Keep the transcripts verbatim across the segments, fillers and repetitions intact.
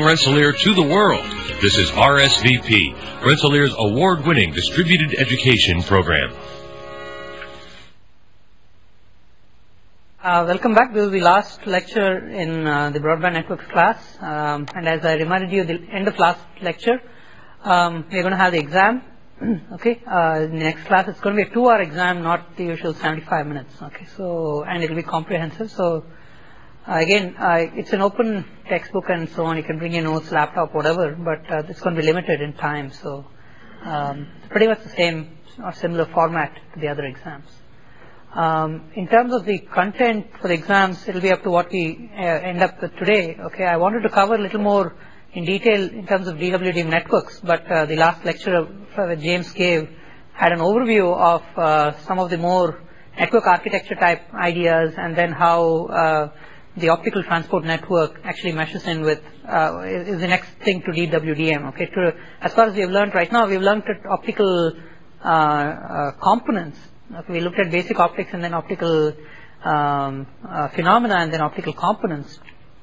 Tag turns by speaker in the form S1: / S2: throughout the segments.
S1: Rensselaer to the world. This is R S V P, Rensselaer's award-winning distributed education program.
S2: Uh, welcome back. This is the last lecture in uh, the broadband networks class. Um, and as I reminded you, the end of last lecture, um, we're going to have the exam. Okay, uh, in the next class it's going to be a two-hour exam, not the usual seventy-five minutes. Okay, so and it will be comprehensive. So uh, again, uh, it's an open textbook and so on. You can bring your notes, laptop, whatever, but uh, it's going to be limited in time. So um, it's pretty much the same or similar format to the other exams. Um, in terms of the content for the exams, it will be up to what we uh, end up with today. Okay, I wanted to cover a little more in detail in terms of D W D M networks, but uh, the last lecture that James gave had an overview of uh, some of the more network architecture type ideas, and then how uh, the optical transport network actually meshes in with uh, is the next thing to D W D M. Okay, to, as far as we have learned right now, we have learned that optical uh, uh, components. Okay, we looked at basic optics and then optical um, uh, phenomena and then optical components.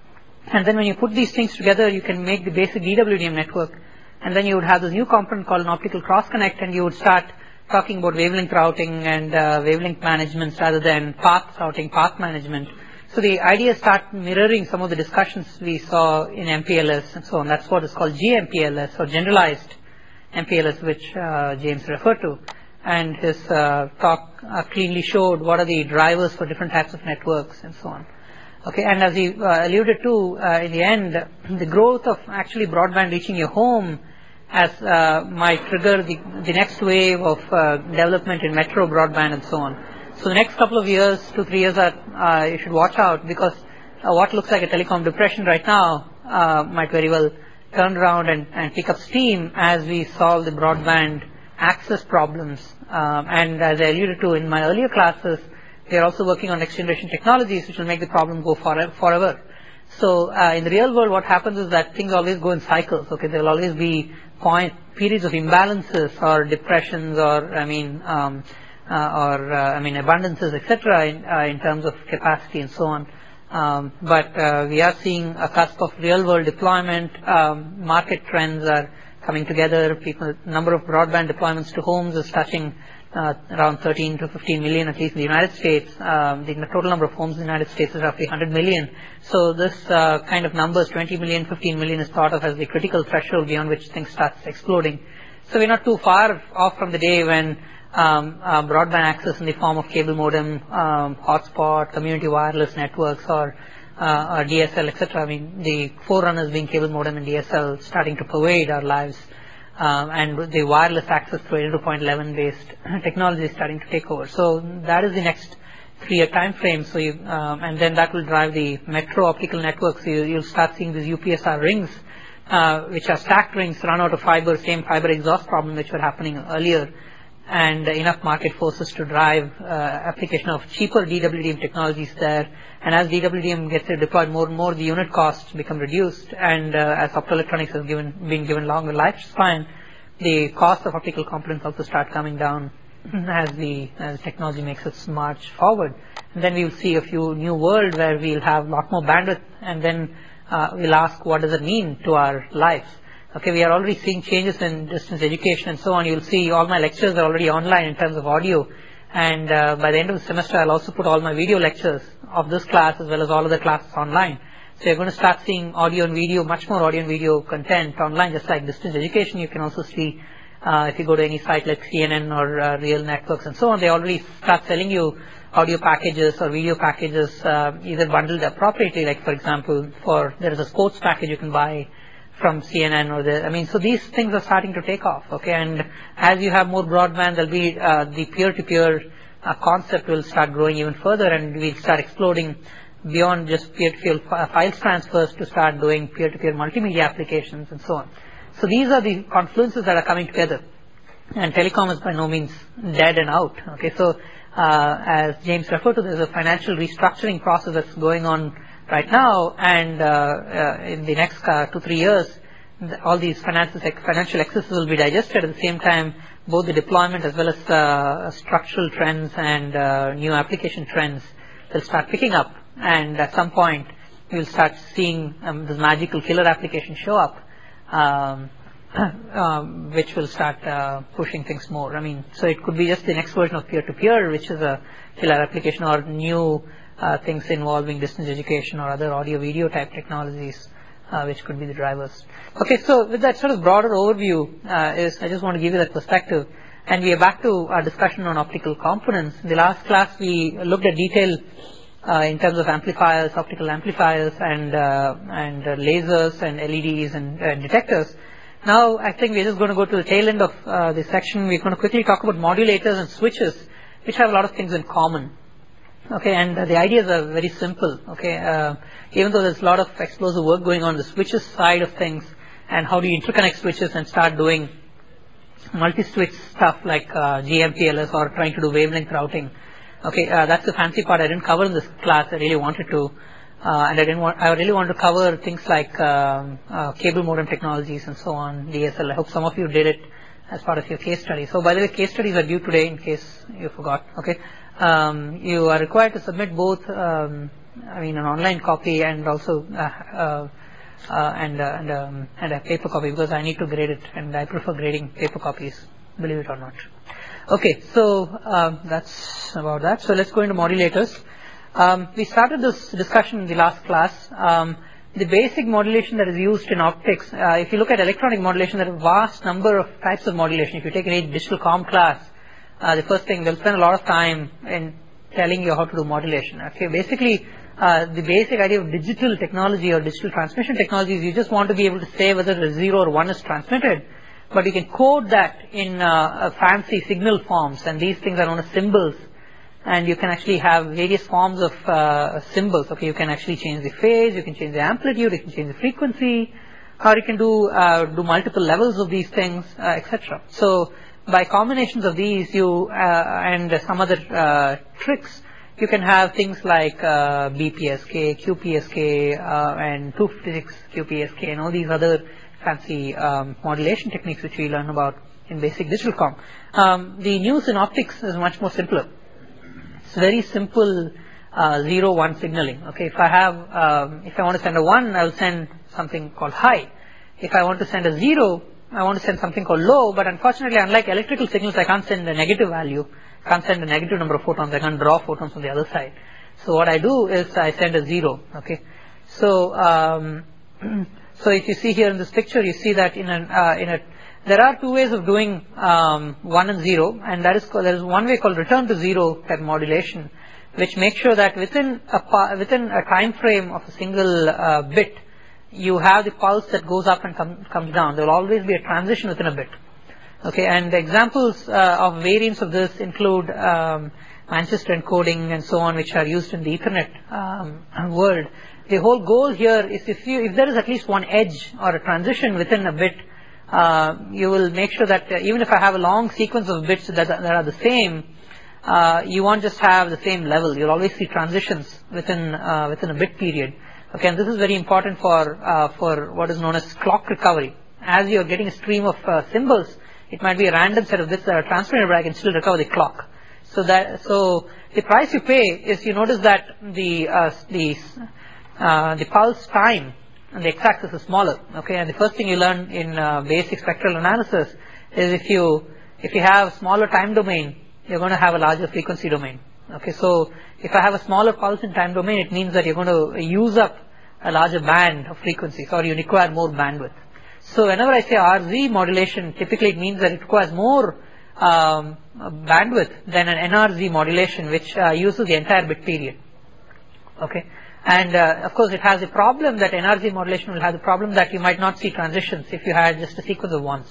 S2: And then when you put these things together, you can make the basic D W D M network. And then you would have this new component called an optical cross-connect, and you would start talking about wavelength routing and uh, wavelength management rather than path routing, path management. So the ideas start mirroring some of the discussions we saw in M P L S and so on. That's what is called G M P L S, or generalized M P L S, which uh, James referred to. And his uh, talk uh, cleanly showed what are the drivers for different types of networks and so on. Okay, and as he uh, alluded to uh, in the end, the growth of actually broadband reaching your home as uh, might trigger the, the next wave of uh, development in metro broadband and so on. So the next couple of years, two, three years, are, uh, you should watch out, because uh, what looks like a telecom depression right now uh, might very well turn around and, and pick up steam as we solve the broadband access problems. Um, and as I alluded to in my earlier classes, they are also working on next generation technologies which will make the problem go forever. forever. So uh, in the real world, what happens is that things always go in cycles. Okay, there will always be point periods of imbalances or depressions, or I mean, um, uh, or uh, I mean abundances, et cetera. In, uh, in terms of capacity and so on. Um, but uh, we are seeing a cusp of real world deployment. Um, market trends are coming together. People, number of broadband deployments to homes is touching Uh, around thirteen to fifteen million, at least in the United States. Um, the total number of homes in the United States is roughly one hundred million. So this uh, kind of numbers, twenty million, fifteen million, is thought of as the critical threshold beyond which things start exploding. So we're not too far off from the day when um, uh, broadband access in the form of cable modem, um, hotspot, community wireless networks, or, uh, or D S L, et cetera. I mean, the forerunners being cable modem and D S L starting to pervade our lives. Um, and the wireless access through eight oh two dot eleven based technology is starting to take over. So that is the next three-year time frame. So you, um, and then that will drive the metro optical networks. You, you'll start seeing these U P S R rings, uh, which are stacked rings run out of fiber, same fiber exhaust problem which were happening earlier, and enough market forces to drive uh, application of cheaper D W D M technologies there. And as D W D M gets deployed more and more, the unit costs become reduced, and uh, as optoelectronics has given, been given longer lifespan, the cost of optical components also start coming down as the as technology makes its march forward. And then we will see a few new world where we'll have a lot more bandwidth, and then uh, we'll ask, what does it mean to our lives? Okay, we are already seeing changes in distance education and so on. You'll see all my lectures are already online in terms of audio. And uh, by the end of the semester, I'll also put all my video lectures of this class as well as all other classes online. So you're going to start seeing audio and video, much more audio and video content online, just like distance education. You can also see, uh, if you go to any site like C N N or uh, Real Networks and so on, they already start selling you audio packages or video packages, uh, either bundled appropriately. Like, for example, for there is a sports package you can buy from C N N or the, I mean, so these things are starting to take off, okay, and as you have more broadband, there'll be, uh, the peer-to-peer uh, concept will start growing even further, and we'll start exploding beyond just peer-to-peer file transfers to start doing peer-to-peer multimedia applications and so on. So these are the confluences that are coming together, and telecom is by no means dead and out, okay, so uh, as James referred to, there's a financial restructuring process that's going on right now, and uh, uh, in the next uh, two, three years, all these finances, financial excesses will be digested. At the same time, both the deployment as well as uh, structural trends and uh, new application trends will start picking up, and at some point, you'll start seeing um, this magical killer application show up, um, um, which will start uh, pushing things more. I mean, so it could be just the next version of peer-to-peer, which is a killer application, or new uh, things involving distance education or other audio-video type technologies, uh, which could be the drivers. Okay, so with that sort of broader overview, uh, is I just want to give you that perspective. And we are back to our discussion on optical components. In the last class, we looked at detail uh, in terms of amplifiers, optical amplifiers, and uh, and uh, lasers, and L E Ds, and uh, detectors. Now, I think we're just going to go to the tail end of uh, this section. We're going to quickly talk about modulators and switches, which have a lot of things in common. Okay, and uh, the ideas are very simple. Okay, uh, even though there's a lot of explosive work going on the switches side of things, and how do you interconnect switches and start doing multi-switch stuff like uh, G M P L S or trying to do wavelength routing. Okay, uh, that's the fancy part I didn't cover in this class. I really wanted to, uh, and I didn't want. I really wanted to cover things like um, uh, cable modem technologies and so on, D S L. I hope some of you did it as part of your case study. So, by the way, case studies are due today, in case you forgot. Okay, um, you are required to submit both. Um, I mean, an online copy and also. Uh, uh, Uh, and uh, and, um, and a paper copy, because I need to grade it, and I prefer grading paper copies, believe it or not. Okay, so um, that's about that. So let's go into modulators. Um, we started this discussion in the last class. Um, the basic modulation that is used in optics, uh, if you look at electronic modulation, there are a vast number of types of modulation. If you take any digital comm class, uh, the first thing, they'll spend a lot of time in telling you how to do modulation. Okay, basically, Uh, the basic idea of digital technology or digital transmission technology is you just want to be able to say whether a zero or one is transmitted, but you can code that in uh, fancy signal forms, and these things are known as symbols, and you can actually have various forms of uh, symbols. Okay, you can actually change the phase, you can change the amplitude, you can change the frequency, or you can do uh, do multiple levels of these things, uh, et cetera. So by combinations of these, you uh, and some other uh, tricks, you can have things like uh, B P S K, Q P S K, uh, and two fifty-six Q P S K, and all these other fancy um, modulation techniques which we learn about in basic digital comm. Um, the news in optics is much more simpler. It's very simple uh, zero one signaling. Okay, if I have, um, if I want to send a one, I will send something called high. If I want to send a zero, I want to send something called low. But unfortunately, unlike electrical signals, I can't send a negative value. Can't send a negative number of photons. I can't draw photons from the other side. So what I do is I send a zero. Okay. So um, so if you see here in this picture, you see that in a uh, in a there are two ways of doing um, one and zero, and that is called, there is one way called return to zero type modulation, which makes sure that within a within a time frame of a single uh, bit, you have the pulse that goes up and come, comes down. There will always be a transition within a bit. Okay, and the examples uh, of variants of this include um, Manchester encoding and so on, which are used in the Ethernet um, world. The whole goal here is if you if there is at least one edge or a transition within a bit, uh, you will make sure that uh, even if I have a long sequence of bits that, that are the same, uh, you won't just have the same level. You'll always see transitions within uh, within a bit period. Okay, and this is very important for uh, for what is known as clock recovery. As you are getting a stream of uh, symbols, it might be a random set of bits that are transmitted, but I can still recover the clock. So that so the price you pay is, you notice that the uh, the uh, the pulse time and the x-axis is smaller. Okay, and the first thing you learn in uh, basic spectral analysis is if you if you have smaller time domain, you're going to have a larger frequency domain. Okay, so if I have a smaller pulse in time domain, it means that you're going to use up a larger band of frequencies, or you require more bandwidth. So whenever I say R Z modulation, typically it means that it requires more um, bandwidth than an N R Z modulation, which uh, uses the entire bit period. Okay, and uh, of course it has the problem that N R Z modulation will have the problem that you might not see transitions if you had just a sequence of ones.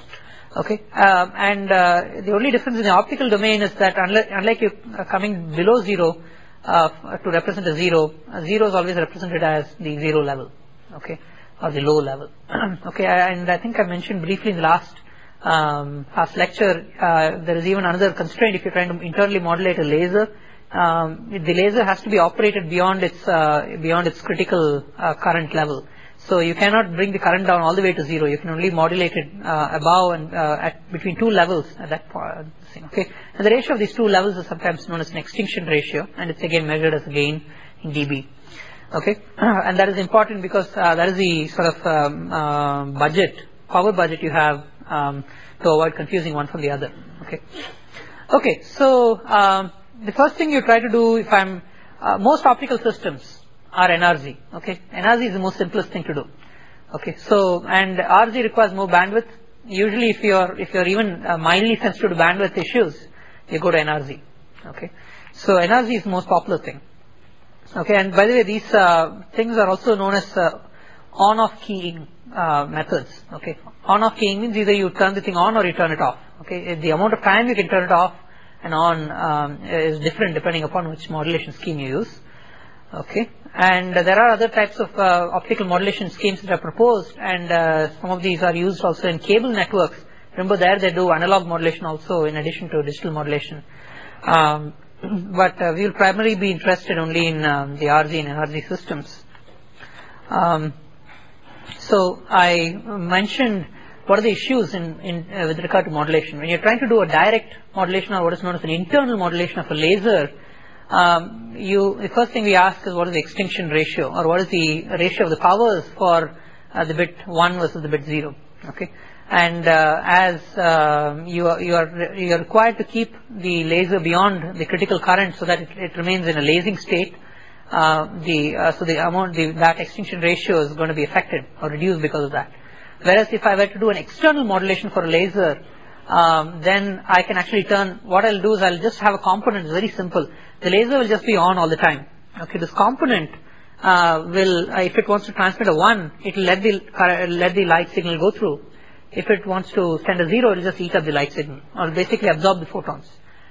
S2: Okay, um, and uh, the only difference in the optical domain is that unlike, unlike you uh, coming below zero uh, to represent a zero, a zero is always represented as the zero level. Okay. Or the low level. Okay, and I think I mentioned briefly in the last um, last lecture, uh, there is even another constraint if you're trying to internally modulate a laser. Um, the laser has to be operated beyond its uh, beyond its critical uh, current level. So you cannot bring the current down all the way to zero. You can only modulate it uh, above and uh, at between two levels at that point. Okay, and the ratio of these two levels is sometimes known as an extinction ratio, and it's again measured as a gain in dB. Okay, and that is important because uh, that is the sort of um, uh, budget, power budget you have um, to avoid confusing one from the other. Okay, okay. So um, the first thing you try to do, if I'm uh, most optical systems are N R Z. Okay, N R Z is the most simplest thing to do. Okay, so and R Z requires more bandwidth. Usually, if you're if you're even uh, mildly sensitive to bandwidth issues, you go to N R Z. Okay, so N R Z is the most popular thing. Okay, and by the way, these uh, things are also known as uh, on-off keying uh, methods. Okay, on-off keying means either you turn the thing on or you turn it off. Okay, the amount of time you can turn it off and on um, is different depending upon which modulation scheme you use. Okay, and uh, there are other types of uh, optical modulation schemes that are proposed, and uh, some of these are used also in cable networks. Remember, there they do analog modulation also in addition to digital modulation. Um, But uh, we will primarily be interested only in um, the R Z and N R Z systems. Um, so I mentioned what are the issues in, in uh, with regard to modulation. When you're trying to do a direct modulation or what is known as an internal modulation of a laser, um, you the first thing we ask is what is the extinction ratio, or what is the ratio of the powers for uh, the bit one versus the bit zero. Okay. And uh, as uh, you are you are you are required to keep the laser beyond the critical current so that it, it remains in a lasing state, uh, the uh, so the amount the, that extinction ratio is going to be affected or reduced because of that. Whereas if I were to do an external modulation for a laser, um, then I can actually turn. What I'll do is I'll just have a component. It's very simple. The laser will just be on all the time. Okay, this component uh, will, uh, if it wants to transmit a one, it will let the let the light signal go through. If it wants to send a zero, it will just eat up the light signal, or basically absorb the photons.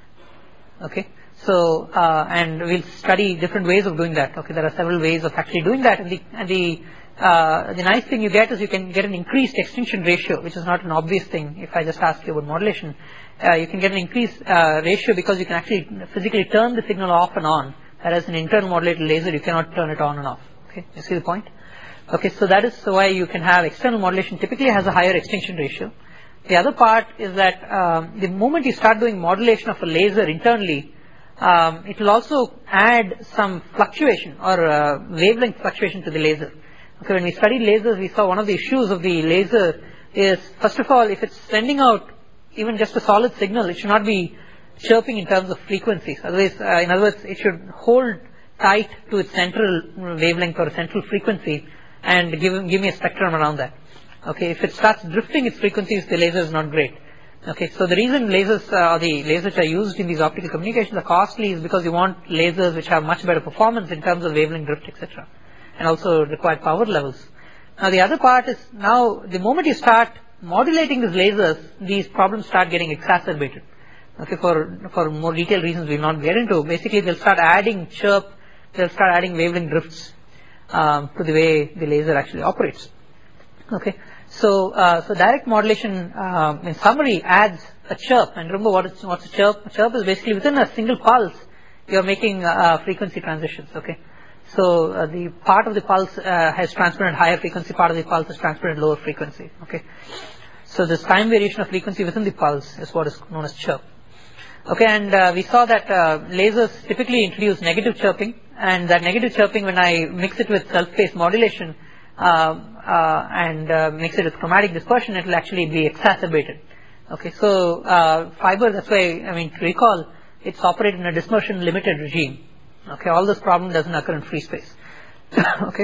S2: Okay, so uh, and we'll study different ways of doing that. Okay, there are several ways of actually doing that, and the and the uh, the nice thing you get is you can get an increased extinction ratio, which is not an obvious thing. If I just ask you about modulation, uh, you can get an increased uh, ratio because you can actually physically turn the signal off and on. Whereas an internal modulated laser, you cannot turn it on and off. Okay, you see the point? Okay, so that is why you can have external modulation typically has a higher extinction ratio. The other part is that um, the moment you start doing modulation of a laser internally, um, it will also add some fluctuation or uh, wavelength fluctuation to the laser. Okay, when we studied lasers, we saw one of the issues of the laser is, first of all, if it's sending out even just a solid signal, it should not be chirping in terms of frequencies. Otherwise, uh, in other words, it should hold tight to its central wavelength or central frequency and give, give me a spectrum around that. Okay, if it starts drifting its frequencies, the laser is not great. Okay, so the reason lasers, uh, the lasers which are used in these optical communications are costly is because you want lasers which have much better performance in terms of wavelength drift, et cetera, and also require power levels. Now the other part is, now the moment you start modulating these lasers, these problems start getting exacerbated. Okay, for for more detailed reasons we will not get into. Basically, they'll start adding chirp, they'll start adding wavelength drifts um, to the way the laser actually operates. Okay, so uh, so direct modulation, uh, in summary, adds a chirp. And remember, what is what's a chirp? A chirp is basically within a single pulse, you are making uh, frequency transitions. Okay, so uh, the part of the pulse uh, has transmitted higher frequency, part of the pulse has transmitted lower frequency. Okay, so this time variation of frequency within the pulse is what is known as chirp. Okay, and uh, we saw that uh, lasers typically introduce negative chirping, and that negative chirping, when I mix it with self-phase modulation uh, uh, and uh, mix it with chromatic dispersion, it will actually be exacerbated. Okay, so uh, fiber, that's why, I mean, to recall, it's operated in a dispersion limited regime. Okay, all this problem doesn't occur in free space. Okay,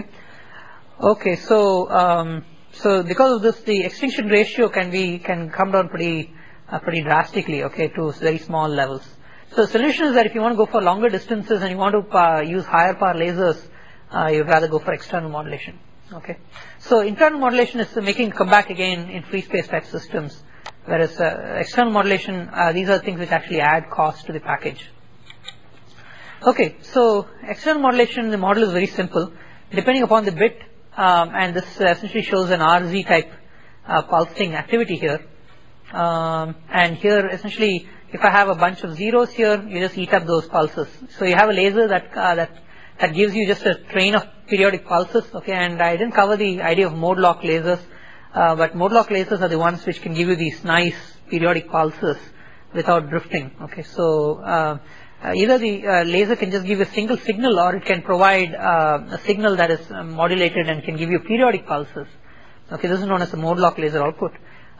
S2: okay, so um, so because of this, the extinction ratio can be can come down pretty. Uh, pretty drastically, okay, to very small levels. So the solution is that if you want to go for longer distances and you want to uh, use higher power lasers, uh, you'd rather go for external modulation. Okay, so internal modulation is making come back again in free space type systems, whereas uh, external modulation, uh, these are things which actually add cost to the package. Okay, so external modulation, the model is very simple. Depending upon the bit, um, and this essentially shows an R Z type uh, pulsing activity here. Um, and here essentially, if I have a bunch of zeros here, you just eat up those pulses. So you have a laser that uh, that that gives you just a train of periodic pulses. Okay, and I didn't cover the idea of mode lock lasers, uh, but mode lock lasers are the ones which can give you these nice periodic pulses without drifting. Okay, so uh, uh, either the uh, laser can just give a single signal, or it can provide uh, a signal that is uh, modulated and can give you periodic pulses. Okay, this is known as a mode lock laser output.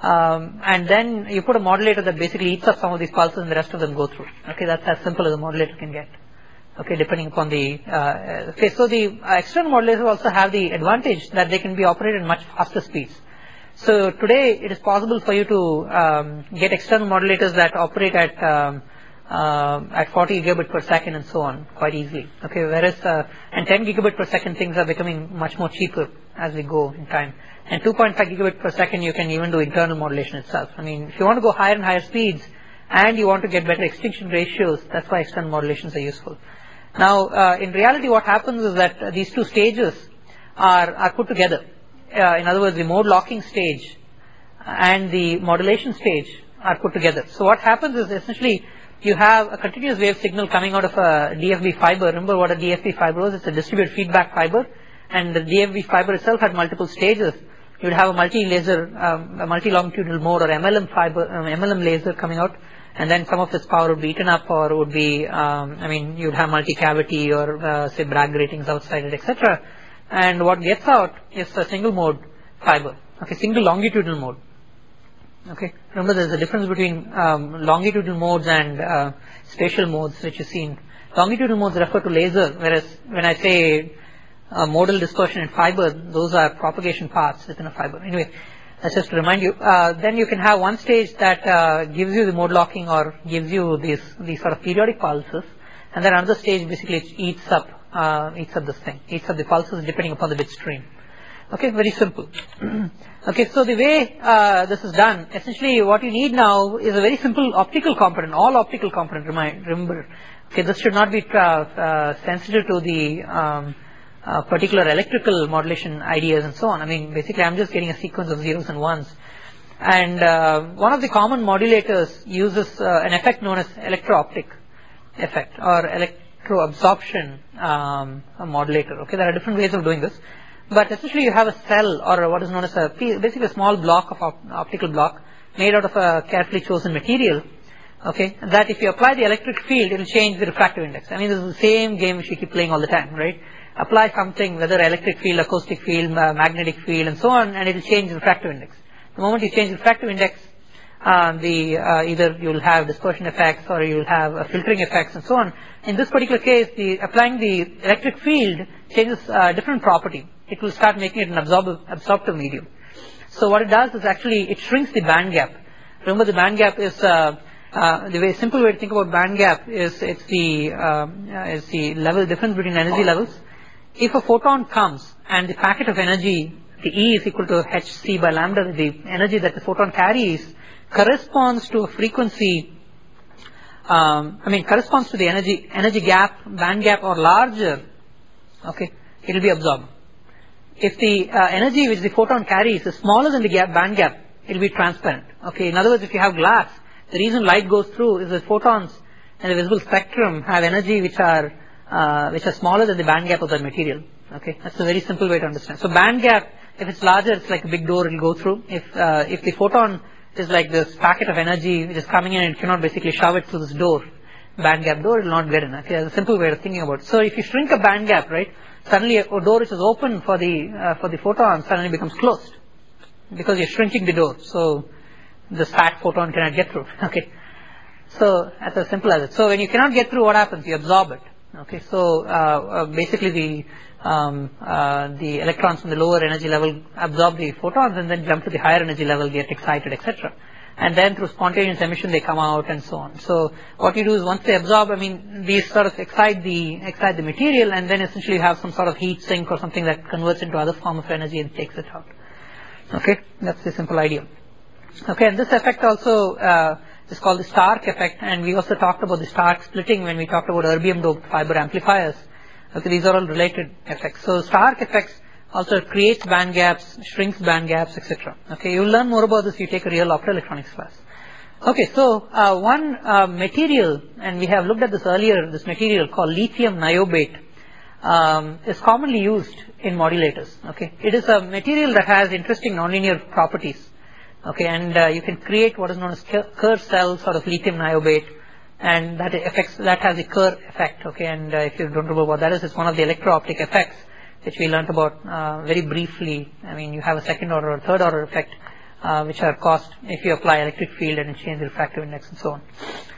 S2: Um, and then you put a modulator that basically eats up some of these pulses and the rest of them go through. Okay, that's as simple as a modulator can get. Okay, depending upon the, uh, okay, so the uh, external modulators also have the advantage that they can be operated at much faster speeds. So today it is possible for you to um, get external modulators that operate at um, uh, at forty gigabit per second and so on quite easily. Okay, whereas uh, and ten gigabit per second things are becoming much more cheaper as we go in time. And two point five gigabit per second you can even do internal modulation itself. I mean, if you want to go higher and higher speeds and you want to get better extinction ratios, that's why external modulations are useful. Now, uh, in reality, what happens is that uh, these two stages are, are put together. Uh, in other words, the mode locking stage and the modulation stage are put together. So what happens is essentially you have a continuous wave signal coming out of a D F B fiber. Remember what a D F B fiber was? It's a distributed feedback fiber, and the D F B fiber itself had multiple stages. You would have a multi-laser, um, a multi-longitudinal mode or M L M fiber, um, M L M laser coming out, and then some of its power would be eaten up, or would be, um, I mean, you'd have multi-cavity or uh, say Bragg ratings outside it, et cetera. And what gets out is a single mode fiber, okay, single longitudinal mode. Okay, remember there's a difference between um, longitudinal modes and uh, spatial modes which is seen. Longitudinal modes refer to laser, whereas when I say uh, modal dispersion in fiber, those are propagation paths within a fiber. Anyway, that's just to remind you. Uh, then you can have one stage that uh, gives you the mode locking or gives you these these sort of periodic pulses, and then another stage basically eats up uh, eats up this thing, eats up the pulses depending upon the bit stream. Okay, very simple. Okay, so the way uh, this is done, essentially what you need now is a very simple optical component, all optical component, remind, remember. Okay, this should not be uh, uh, sensitive to the um, uh, particular electrical modulation ideas and so on. I mean, basically I'm just getting a sequence of zeros and ones. And uh, one of the common modulators uses uh, an effect known as electro-optic effect or electro-absorption um, modulator. Okay, there are different ways of doing this. But essentially you have a cell or what is known as a, basically a small block of op optical block made out of a carefully chosen material, okay, that if you apply the electric field, it will change the refractive index. I mean, this is the same game which we keep playing all the time, right? Apply something, whether electric field, acoustic field, uh, magnetic field and so on, and it will change the refractive index. The moment you change the refractive index, uh, the uh, either you will have dispersion effects or you will have uh, filtering effects and so on. In this particular case, the applying the electric field changes a different property. It will start making it an absorb absorptive medium. So what it does is actually it shrinks the band gap. Remember, the band gap is uh, uh, the way simple way to think about band gap is it's the um, uh, is the level difference between energy levels. If a photon comes and the packet of energy, the E is equal to hc by lambda, the energy that the photon carries corresponds to a frequency. Um, I mean, corresponds to the energy energy gap, band gap, or larger. Okay, it will be absorbed. If the uh, energy which the photon carries is smaller than the gap, band gap, it will be transparent. Okay, in other words, if you have glass, the reason light goes through is that photons in the visible spectrum have energy which are uh, which are smaller than the band gap of that material. Okay, that's a very simple way to understand. So band gap, if it's larger, it's like a big door, it will go through. If uh, if the photon is like this packet of energy which is coming in and it cannot basically shove it through this door, band gap door, it will not get in. Okay, that's a simple way of thinking about it. So if you shrink a band gap, right, suddenly a door which is open for the uh, for the photon suddenly becomes closed because you're shrinking the door. So the fat photon cannot get through. Okay, so that's as simple as it. So when you cannot get through, what happens? You absorb it. Okay, so uh, uh, basically the um, uh, the electrons from the lower energy level absorb the photons and then jump to the higher energy level, get excited, et cetera. And then through spontaneous emission they come out and so on. So what you do is once they absorb, I mean, these sort of excite the excite the material, and then essentially you have some sort of heat sink or something that converts into other form of energy and takes it out. Okay, that's the simple idea. Okay, and this effect also uh, is called the Stark effect, and we also talked about the Stark splitting when we talked about erbium doped fiber amplifiers. Okay, these are all related effects. So Stark effects also creates band gaps, shrinks band gaps, et cetera. Okay, you'll learn more about this if you take a real optoelectronics class. Okay, so uh, one uh, material, and we have looked at this earlier, this material called lithium niobate um, is commonly used in modulators. Okay, it is a material that has interesting nonlinear properties. Okay, and uh, you can create what is known as Kerr cells out of lithium niobate. and that affects, that has a Kerr effect, okay, and uh, if you don't remember what that is, it's one of the electro-optic effects which we learnt about uh, very briefly. I mean, you have a second order or third order effect uh, which are caused if you apply electric field and change the refractive index and so on.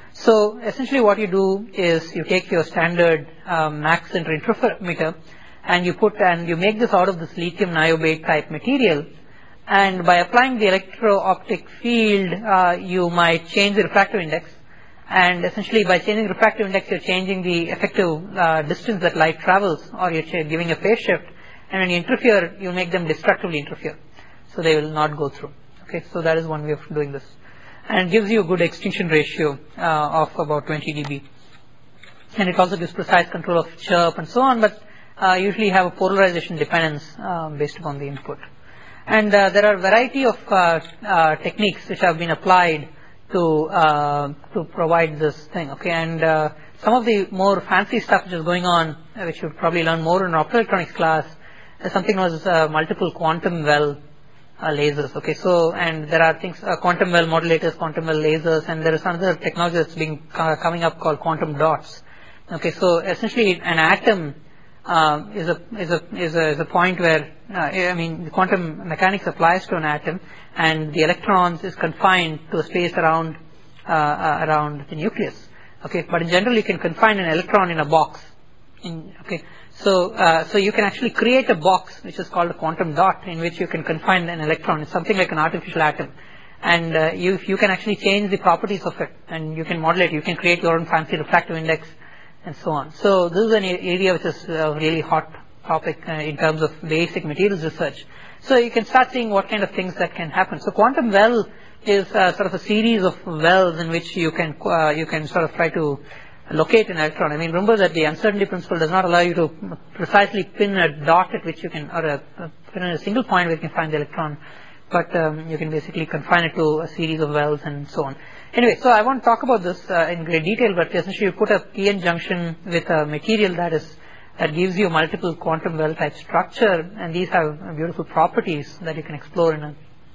S2: So essentially what you do is you take your standard um, Mach center interferometer and you put and you make this out of this lithium niobate type material, and by applying the electro-optic field uh, you might change the refractive index, and essentially by changing the refractive index you're changing the effective uh, distance that light travels, or you're giving a phase shift, and when you interfere you make them destructively interfere, so they will not go through. Okay, so that is one way of doing this, and gives you a good extinction ratio uh, of about twenty D B, and it also gives precise control of chirp and so on, but uh, usually have a polarization dependence uh, based upon the input. And uh, there are a variety of uh, uh, techniques which have been applied to uh, to provide this thing. Okay, and uh, some of the more fancy stuff which is going on, uh, which you'll probably learn more in optoelectronics class, is something known as uh, multiple quantum well uh, lasers. Okay, so and there are things uh, quantum well modulators, quantum well lasers, and there is another technology that's being uh, coming up called quantum dots. Okay, so essentially an atom uh, is a is a is a is a point where uh, I mean the quantum mechanics applies to an atom, and the electrons is confined to a space around uh, uh, around the nucleus. Okay, but in general you can confine an electron in a box. In, okay, so uh, so you can actually create a box which is called a quantum dot, in which you can confine an electron. It's something like an artificial atom, and uh, you you can actually change the properties of it, and you can modulate. You can create your own fancy refractive index, and so on. So this is an area which is a really hot topic uh, in terms of basic materials research. So you can start seeing what kind of things that can happen. So quantum well is uh, sort of a series of wells in which you can uh, you can sort of try to locate an electron. I mean, remember that the uncertainty principle does not allow you to precisely pin a dot at which you can, or a, a pin a single point where you can find the electron, but um, you can basically confine it to a series of wells and so on. Anyway, so I won't talk about this uh, in great detail, but essentially you put a P N junction with a material that is that gives you multiple quantum well type structure, and these have beautiful properties that you can explore in a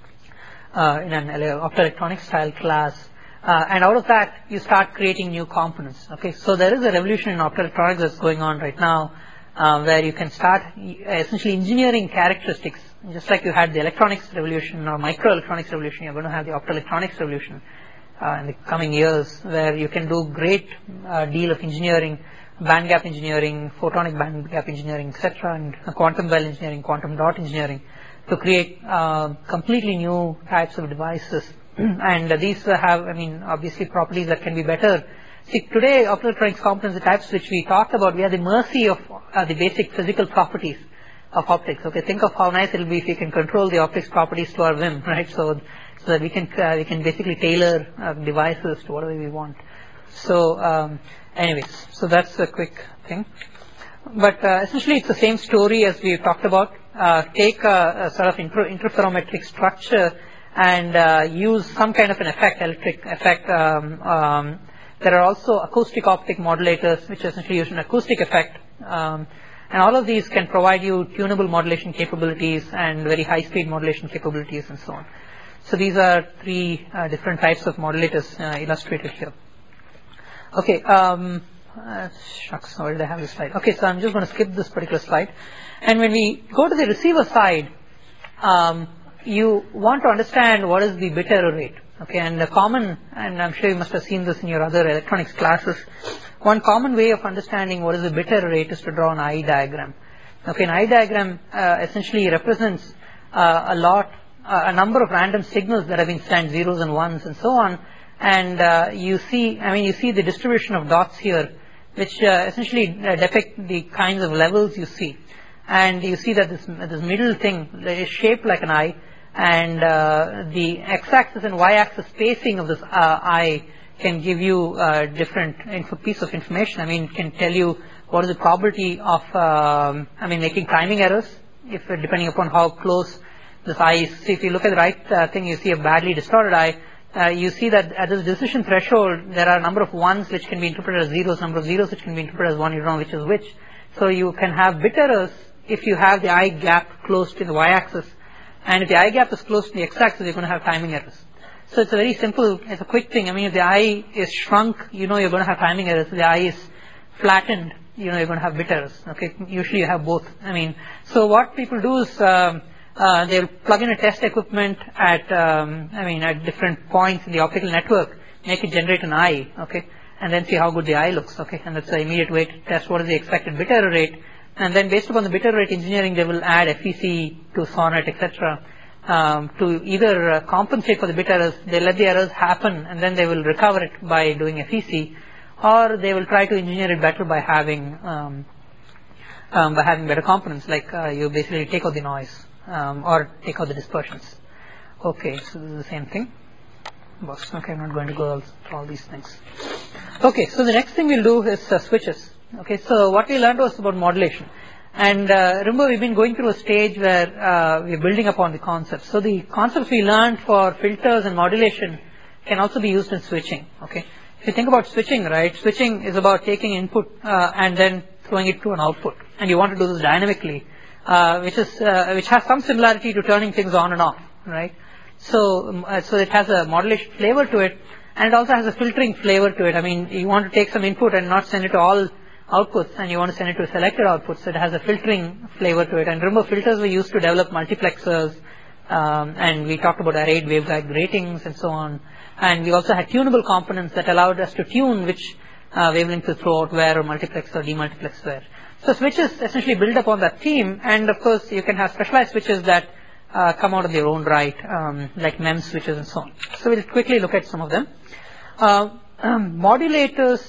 S2: uh, in an optoelectronics style class. Uh, and out of that, you start creating new components. Okay, so there is a revolution in optoelectronics that's going on right now, uh, where you can start essentially engineering characteristics, just like you had the electronics revolution or microelectronics revolution. You're going to have the optoelectronics revolution uh, in the coming years, where you can do great uh, deal of engineering, band gap engineering, photonic band gap engineering, et cetera, and quantum well engineering, quantum dot engineering, to create uh, completely new types of devices. And uh, these uh, have, I mean, obviously properties that can be better. See, today optoelectronics components, the types which we talked about, we are at the mercy of uh, the basic physical properties of optics. Okay, think of how nice it will be if we can control the optics properties to our whim, right? So, so that we can uh, we can basically tailor uh, devices to whatever we want. So, um, anyways, so that's a quick thing. But uh, essentially, it's the same story as we talked about. Uh, take a, a sort of inter interferometric structure and uh, use some kind of an effect, electric effect. Um, um, there are also acoustic optic modulators, which essentially use an acoustic effect. Um, and all of these can provide you tunable modulation capabilities and very high-speed modulation capabilities and so on. So these are three uh, different types of modulators uh, illustrated here. Okay, um, uh, shucks, where did I have this slide? Okay, so I'm just going to skip this particular slide. And when we go to the receiver side, um, you want to understand what is the bit error rate. Okay, and the common, and I'm sure you must have seen this in your other electronics classes, one common way of understanding what is the bit error rate is to draw an eye diagram. Okay, an eye diagram uh, essentially represents uh, a lot, uh, a number of random signals that have been sent, zeros and ones and so on, and uh, you see, I mean, you see the distribution of dots here, which uh, essentially uh, depict the kinds of levels you see. And you see that this, this middle thing is shaped like an eye, and uh, the x-axis and y-axis spacing of this uh, eye can give you uh, different info piece of information. I mean, it can tell you what is the probability of, um, I mean, making timing errors, if uh, depending upon how close this eye is. So if you look at the right uh, thing, you see a badly distorted eye. Uh, you see that at this decision threshold, there are a number of ones which can be interpreted as zeros, number of zeros which can be interpreted as one. You don't know which is which. So you can have bit errors if you have the eye gap close to the y-axis. And if the eye gap is close to the x-axis, you're going to have timing errors. So it's a very simple, it's a quick thing. I mean, if the eye is shrunk, you know you're going to have timing errors. If the eye is flattened, you know you're going to have bit errors. Okay, usually you have both. I mean, so what people do is um, uh, they'll plug in a test equipment at, um, I mean, at different points in the optical network, make it generate an eye, okay, and then see how good the eye looks, okay, and that's the immediate way to test what is the expected bit error rate. And then based upon the bit error rate engineering, they will add F E C to Sonnet, et cetera, um, to either uh, compensate for the bit errors. They let the errors happen, and then they will recover it by doing F E C, or they will try to engineer it better by having um, um, by having better components, like uh, you basically take out the noise um, or take out the dispersions. Okay, so this is the same thing. Okay, I'm not going to go through all these things. Okay, so the next thing we'll do is uh, switches. Okay, so what we learned was about modulation, and uh, remember we've been going through a stage where uh, we're building upon the concepts. So the concepts we learned for filters and modulation can also be used in switching. Okay, if you think about switching, right, switching is about taking input uh, and then throwing it to an output, and you want to do this dynamically, uh, which is uh, which has some similarity to turning things on and off, right? So um, uh, so it has a modulation flavor to it, and it also has a filtering flavor to it. I mean, you want to take some input and not send it to all outputs, and you want to send it to a selected output, so it has a filtering flavor to it. And remember, filters were used to develop multiplexers, um, and we talked about arrayed waveguide gratings and so on. And we also had tunable components that allowed us to tune which uh, wavelength to throw out where, or multiplex or demultiplex where. So switches essentially build upon that theme, and of course you can have specialized switches that uh, come out of their own right, um, like MEMS switches and so on. So we'll quickly look at some of them. Uh, um, modulators.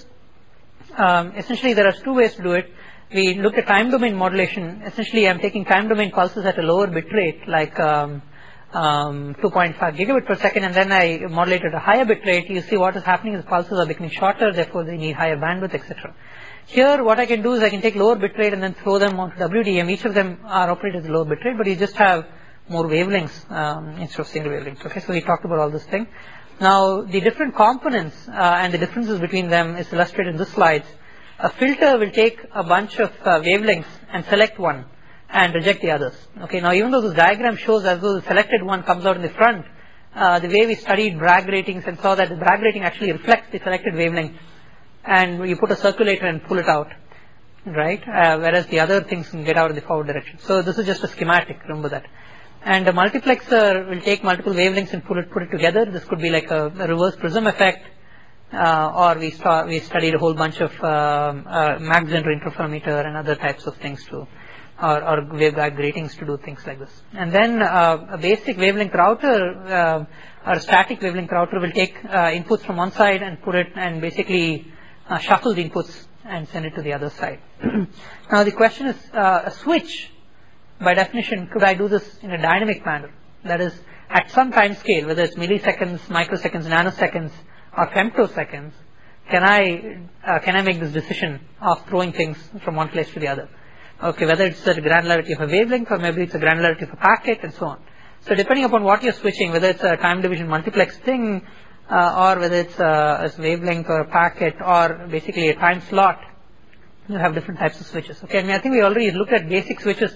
S2: Um, essentially, there are two ways to do it. We looked at time domain modulation. Essentially, I'm taking time domain pulses at a lower bit rate, like um, um, two point five gigabit per second, and then I modulate at a higher bit rate. You see what is happening is pulses are becoming shorter, therefore they need higher bandwidth, et cetera. Here, what I can do is I can take lower bit rate and then throw them onto W D M. Each of them are operated at lower bit rate, but you just have more wavelengths um, instead of single wavelengths. Okay, so we talked about all this thing. Now, the different components uh, and the differences between them is illustrated in this slide. A filter will take a bunch of uh, wavelengths and select one and reject the others. Okay. Now, even though this diagram shows as though the selected one comes out in the front, uh, the way we studied Bragg ratings and saw that the Bragg rating actually reflects the selected wavelength, and you put a circulator and pull it out, right? Uh, whereas the other things can get out in the forward direction. So this is just a schematic. Remember that. And a multiplexer will take multiple wavelengths and put it put it together. This could be like a, a reverse prism effect, uh, or we st we studied a whole bunch of um, uh, Mach-Zehnder interferometer and other types of things too, or, or waveguide gratings to do things like this. And then uh, a basic wavelength router uh, or a static wavelength router will take uh, inputs from one side and put it and basically uh, shuffle the inputs and send it to the other side. Now the question is, uh, a switch, by definition, could I do this in a dynamic manner? That is, at some time scale, whether it's milliseconds, microseconds, nanoseconds, or femtoseconds, can I uh, can I make this decision of throwing things from one place to the other? Okay, whether it's the granularity of a wavelength, or maybe it's a granularity of a packet, and so on. So depending upon what you're switching, whether it's a time division multiplex thing, uh, or whether it's a, a wavelength or a packet, or basically a time slot, you have different types of switches. Okay, I mean, I think we already looked at basic switches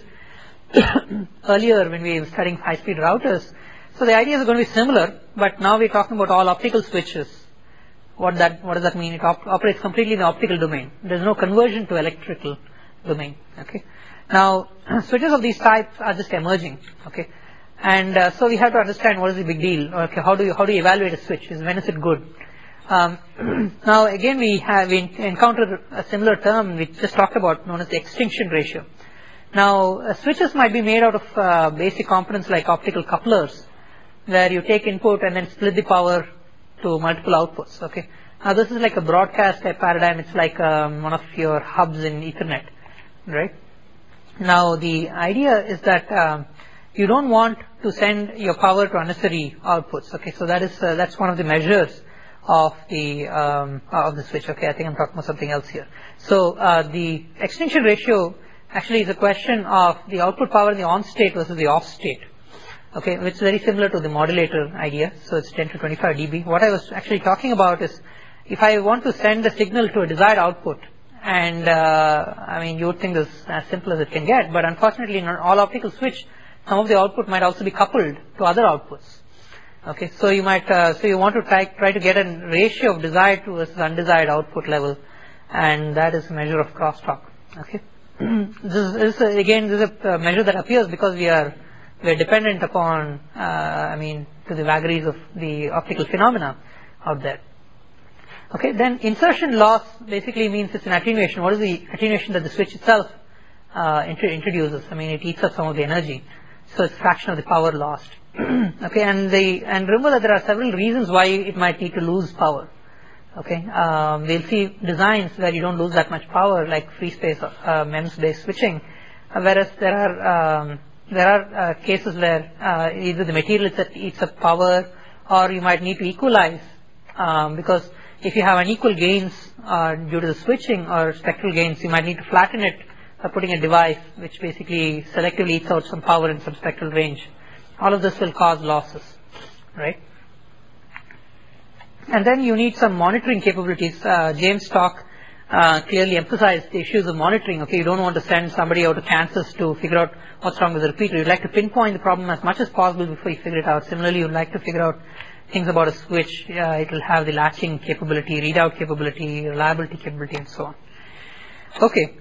S2: earlier when we were studying high-speed routers. So the ideas are going to be similar, but now we're talking about all optical switches. What that what does that mean? It op operates completely in the optical domain. There's no conversion to electrical domain. Okay. Now switches of these types are just emerging. Okay. And uh, so we have to understand what is the big deal. Okay. How do you how do you evaluate a switch? Is when is it good? Um, now again we have we encountered a similar term we just talked about, known as the extinction ratio. Now, uh, switches might be made out of uh, basic components like optical couplers, where you take input and then split the power to multiple outputs. Okay. Now, this is like a broadcast type paradigm. It's like um, one of your hubs in Ethernet, right? Now, the idea is that um, you don't want to send your power to unnecessary outputs. Okay. So that is uh, that's one of the measures of the um, of the switch. Okay. I think I'm talking about something else here. So uh, the extinction ratio actually is a question of the output power in the on state versus the off state, okay, which is very similar to the modulator idea. So it's ten to twenty-five D B. What I was actually talking about is, if I want to send a signal to a desired output, and uh, I mean you would think this is as simple as it can get, but unfortunately in an all optical switch, some of the output might also be coupled to other outputs. Okay, so you might, uh, so you want to try, try to get a ratio of desired to versus undesired output level, and that is a measure of crosstalk. Okay, this is, this is a, again, this is a measure that appears because we are, we are dependent upon, uh, I mean, to the vagaries of the optical phenomena out there. Okay, then insertion loss basically means it's an attenuation. What is the attenuation that the switch itself uh, int introduces? I mean, it eats up some of the energy, so it's a fraction of the power lost. Okay, and the and remember that there are several reasons why it might need to lose power. Okay, um, we'll see designs where you don't lose that much power, like free space uh, MEMS-based switching, uh, whereas there are um, there are uh, cases where uh, either the material itself eats up power, or you might need to equalize, um, because if you have unequal gains uh, due to the switching or spectral gains, you might need to flatten it by putting a device which basically selectively eats out some power in some spectral range. All of this will cause losses, right? And then you need some monitoring capabilities. Uh, James talk uh, clearly emphasized the issues of monitoring. Okay, you don't want to send somebody out to Kansas to figure out what's wrong with the repeater. You'd like to pinpoint the problem as much as possible before you figure it out. Similarly, you'd like to figure out things about a switch. Uh, it will have the latching capability, readout capability, reliability capability, and so on. Okay,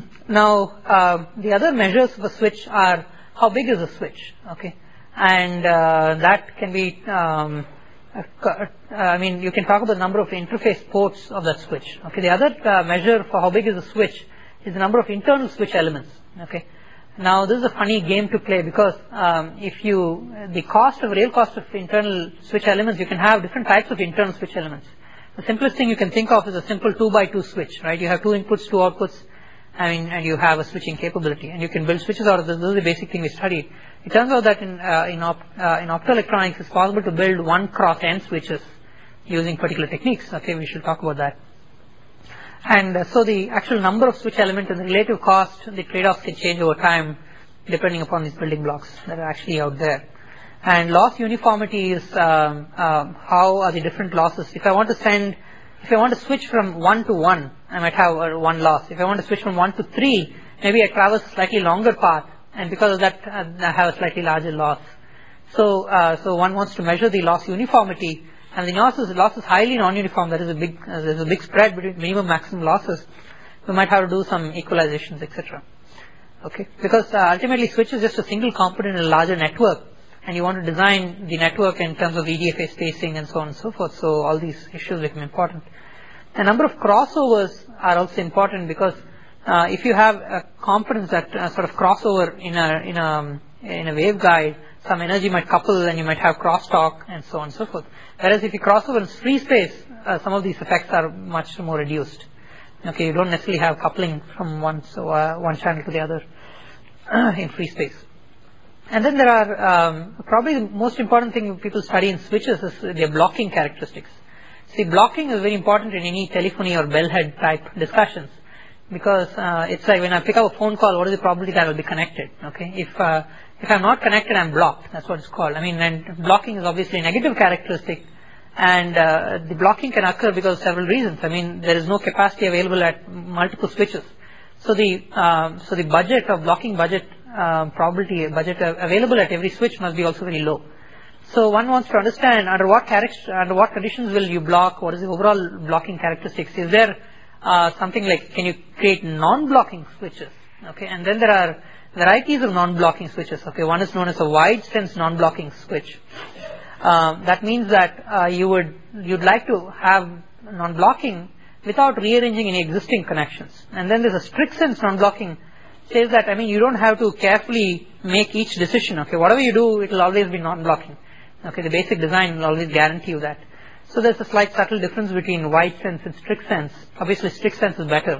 S2: now uh, the other measures of a switch are how big is the switch, okay, and uh, that can be, um, uh, I mean, you can talk about the number of interface ports of that switch. Okay, the other uh, measure for how big is the switch is the number of internal switch elements. Okay, now this is a funny game to play because um, if you, the cost of real cost of internal switch elements, you can have different types of internal switch elements. The simplest thing you can think of is a simple two by two switch, right? You have two inputs, two outputs, I mean, and you have a switching capability, and you can build switches out of this. This is the basic thing we studied. It turns out that in uh, in, op, uh, in optoelectronics, it's possible to build one cross n switches using particular techniques. Okay, we should talk about that. And uh, so the actual number of switch elements and the relative cost, the trade-offs can change over time depending upon these building blocks that are actually out there. And loss uniformity is um, uh, how are the different losses. If I want to send, if I want to switch from one to one, I might have uh, one loss. If I want to switch from one to three, maybe I traverse a slightly longer path, and because of that, uh, I have a slightly larger loss. So, uh, so one wants to measure the loss uniformity, and the loss is, loss is highly non-uniform. There is a big, uh, there is a big spread between minimum maximum losses. We might have to do some equalizations, et cetera. Okay, because uh, ultimately switch is just a single component in a larger network, and you want to design the network in terms of E D F A spacing and so on and so forth. So all these issues become important. A number of crossovers are also important because uh, if you have uh, components that uh, sort of crossover in a in a in a waveguide, some energy might couple, and you might have crosstalk and so on and so forth. Whereas if you crossover in free space, uh, some of these effects are much more reduced. Okay, you don't necessarily have coupling from one so uh, one channel to the other uh, in free space. And then there are um, probably the most important thing people study in switches is their blocking characteristics. See, blocking is very important in any telephony or bellhead type discussions because uh, it's like when I pick up a phone call, what is the probability that I will be connected? Okay, if uh, if I'm not connected, I'm blocked. That's what it's called. I mean, and blocking is obviously a negative characteristic, and uh, the blocking can occur because of several reasons. I mean, there is no capacity available at multiple switches, so the uh, so the budget of blocking budget. Um, probability budget uh, available at every switch must be also very low. So one wants to understand under what under what conditions will you block, what is the overall blocking characteristics. Is there uh, something like, can you create non-blocking switches? Okay, and then there are varieties of non-blocking switches. Okay, one is known as a wide sense non-blocking switch. Uh, that means that uh, you would you'd like to have non-blocking without rearranging any existing connections. And then there's a strict sense non-blocking. Says that, I mean, you don't have to carefully make each decision. Okay, whatever you do, it will always be non-blocking. Okay, the basic design will always guarantee you that. So there's a slight subtle difference between wide sense and strict sense. Obviously, strict sense is better.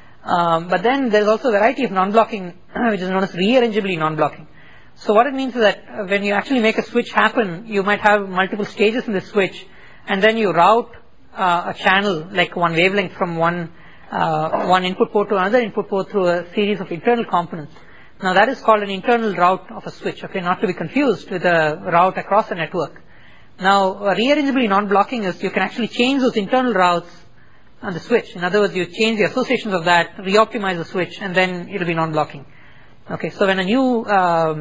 S2: Um, but then there's also a variety of non-blocking, which is known as rearrangeably non-blocking. So what it means is that when you actually make a switch happen, you might have multiple stages in the switch, and then you route uh, a channel, like one wavelength from one Uh, one input port to another input port through a series of internal components. Now that is called an internal route of a switch, okay, not to be confused with a route across a network. Now uh, rearrangeably non-blocking is you can actually change those internal routes on the switch. In other words, you change the associations of that, re-optimize the switch, and then it will be non-blocking. Okay, so when a new um,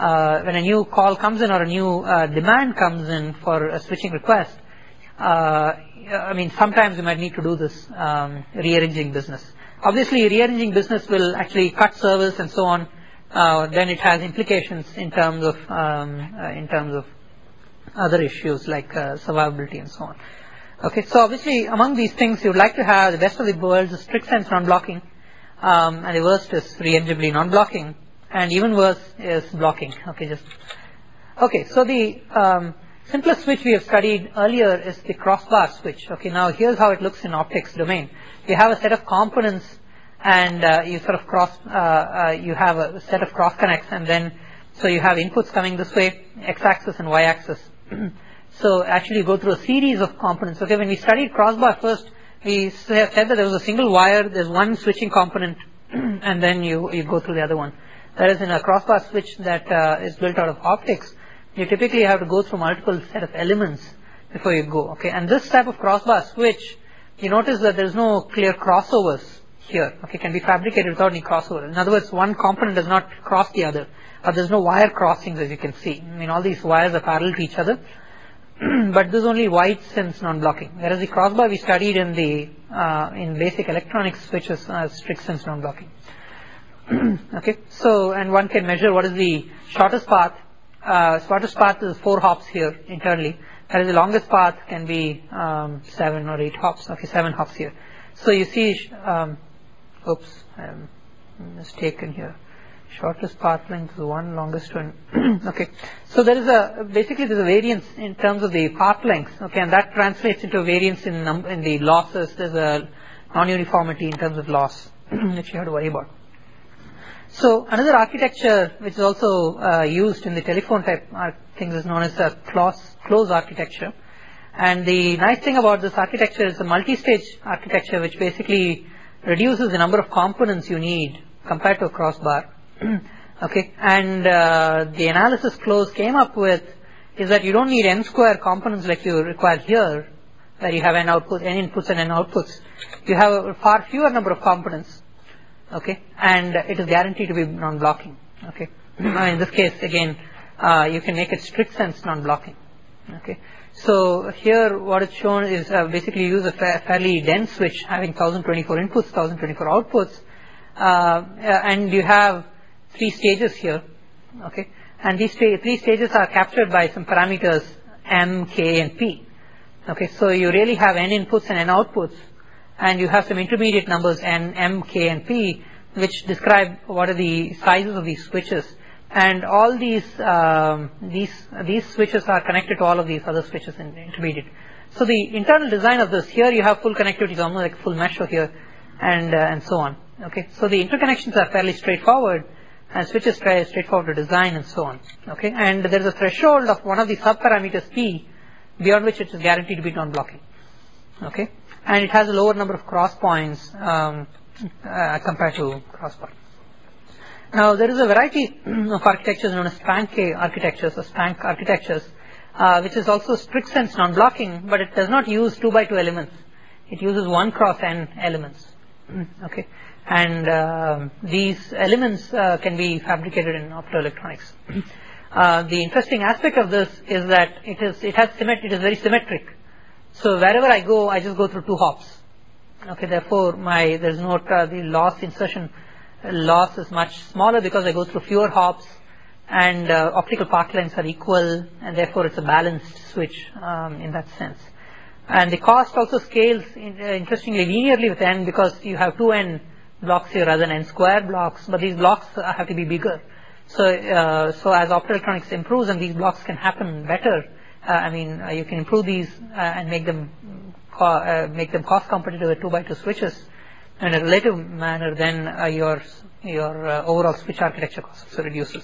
S2: uh, when a new call comes in or a new uh, demand comes in for a switching request, uh, I mean, sometimes you might need to do this um, rearranging business. Obviously, rearranging business will actually cut service and so on. Uh, then it has implications in terms of um, uh, in terms of other issues like uh, survivability and so on. Okay, so obviously among these things you would like to have the best of the worlds, the strict sense non-blocking, um, and the worst is rearrangeably non-blocking, and even worse is blocking. Okay, just okay. So the um, simplest switch we have studied earlier is the crossbar switch. Okay, now here's how it looks in optics domain. You have a set of components, and uh, you sort of cross. Uh, uh, you have a set of cross connects, and then so you have inputs coming this way, x-axis and y-axis. So actually you go through a series of components. Okay, when we studied crossbar first, we said that there was a single wire, there's one switching component, and then you, you go through the other one. Whereas in a crossbar switch that uh, is built out of optics, you typically have to go through multiple set of elements before you go. Okay, and this type of crossbar switch, you notice that there's no clear crossovers here. Okay, can be fabricated without any crossover. In other words, one component does not cross the other. Uh, there's no wire crossings, as you can see. I mean, all these wires are parallel to each other, but this is only wide sense non-blocking. Whereas the crossbar we studied in the uh, in basic electronics switches uh, strict sense non-blocking. Okay, so and one can measure what is the shortest path. Uh, shortest path is four hops here internally. Whereas the longest path can be um, seven or eight hops. Okay, seven hops here. So you see, um, oops, I'm mistaken here. Shortest path length is one, longest one. Okay, so there is a basically there is a variance in terms of the path length. Okay, and that translates into a variance in num in the losses. There's a non-uniformity in terms of loss which you have to worry about. So another architecture which is also uh, used in the telephone type things is known as a close close architecture. And the nice thing about this architecture is a multi-stage architecture which basically reduces the number of components you need compared to a crossbar. Okay, and uh, the analysis close came up with is that you don't need n square components like you require here, where you have n outputs, n inputs and n outputs. You have a far fewer number of components. Okay, and it is guaranteed to be non-blocking. Okay, in this case again, uh, you can make it strict sense non-blocking. Okay, so here what it's shown is uh, basically use a fa fairly dense switch having one thousand twenty-four inputs, one thousand twenty-four outputs, uh, and you have three stages here. Okay, and these three stages are captured by some parameters m, k, and p. Okay, so you really have n inputs and n outputs, and you have some intermediate numbers n, m, k, and p, which describe what are the sizes of these switches. And all these um, these these switches are connected to all of these other switches in the intermediate. So the internal design of this, here you have full connectivity, almost like full mesh over here, and uh, and so on. Okay, so the interconnections are fairly straightforward, and switches very straightforward to design and so on. Okay, and there is a threshold of one of the subparameters p, beyond which it is guaranteed to be non-blocking. Okay, and it has a lower number of cross points um, uh, compared to crossbar. Now there is a variety of architectures known as SPANK architectures or SPANK architectures, uh, which is also strict sense non-blocking, but it does not use two by two elements. It uses one cross n elements. Okay, and uh, these elements uh, can be fabricated in optoelectronics. Uh, the interesting aspect of this is that it is it has symmet it is very symmetric. So wherever I go, I just go through two hops. Okay, therefore my there is no uh, the loss insertion loss is much smaller because I go through fewer hops, and uh, optical path lengths are equal, and therefore it's a balanced switch um, in that sense. And the cost also scales in, uh, interestingly linearly with n, because you have two n blocks here rather than n square blocks, but these blocks uh, have to be bigger. So, uh, so as optoelectronics improves and these blocks can happen better, uh, I mean uh, you can improve these uh, and make them co uh, make them cost competitive with two by two switches in a relative manner, then uh, your your uh, overall switch architecture cost also reduces.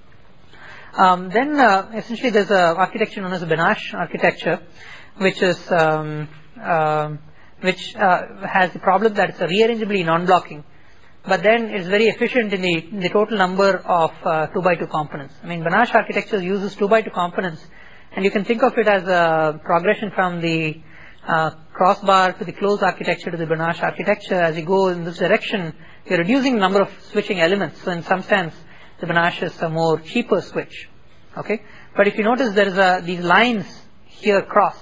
S2: Um, then uh, essentially there's a architecture known as a Benach architecture, which is um, uh, which uh, has the problem that it's a rearrangeably non-blocking, but then it's very efficient in the, in the total number of uh, two by two components. I mean, Benach architecture uses two by two components, and you can think of it as a progression from the uh, crossbar to the closed architecture to the Benach architecture. As you go in this direction, you're reducing the number of switching elements. So in some sense, the Benach is a more cheaper switch. Okay, but if you notice there is a these lines here cross.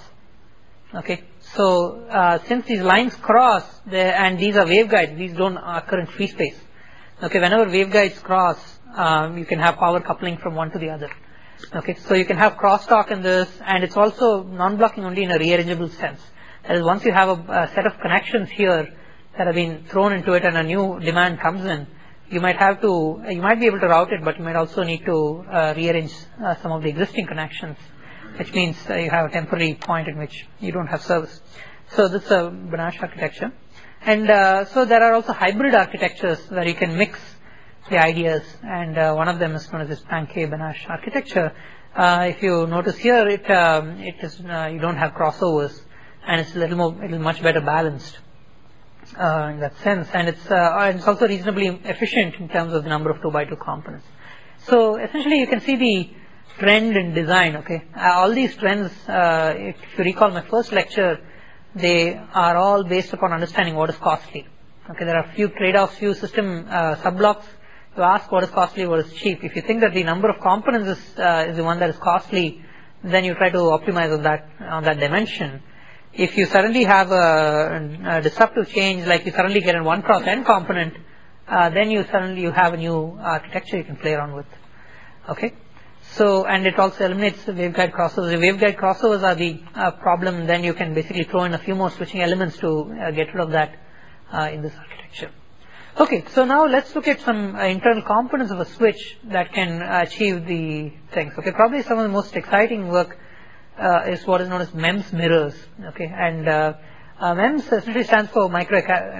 S2: Okay, so uh, since these lines cross, and these are waveguides, these don't occur in free space. Okay, whenever waveguides cross, um, you can have power coupling from one to the other. Okay, so you can have crosstalk in this, and it's also non-blocking only in a rearrangeable sense. That is, once you have a, a set of connections here that have been thrown into it and a new demand comes in, you might have to, you might be able to route it, but you might also need to uh, rearrange uh, some of the existing connections, which means uh, you have a temporary point in which you don't have service. So this is a Benach architecture. And uh, so there are also hybrid architectures where you can mix the ideas, and uh, one of them is known as this Pankey-Benach architecture. Uh, if you notice here, it, um, it is, uh, you don't have crossovers, and it's a little more, little much better balanced. Uh, in that sense, and it's uh, it's also reasonably efficient in terms of the number of two by two components. So essentially, you can see the trend in design. Okay, uh, all these trends, uh, if you recall my first lecture, they are all based upon understanding what is costly. Okay, there are few trade-offs, few system uh, sub-blocks. You ask what is costly, what is cheap. If you think that the number of components is, uh, is the one that is costly, then you try to optimize on that on that dimension. If you suddenly have a, a disruptive change, like you suddenly get a one cross n component, uh, then you suddenly you have a new architecture you can play around with. Okay, so and it also eliminates the waveguide crossovers. The waveguide crossovers are the uh, problem. Then you can basically throw in a few more switching elements to uh, get rid of that uh, in this architecture. Okay, so now let's look at some uh, internal components of a switch that can achieve the things. Okay, probably some of the most exciting work Uh, is what is known as MEMS mirrors. Okay, and uh, uh, MEMS essentially stands for micro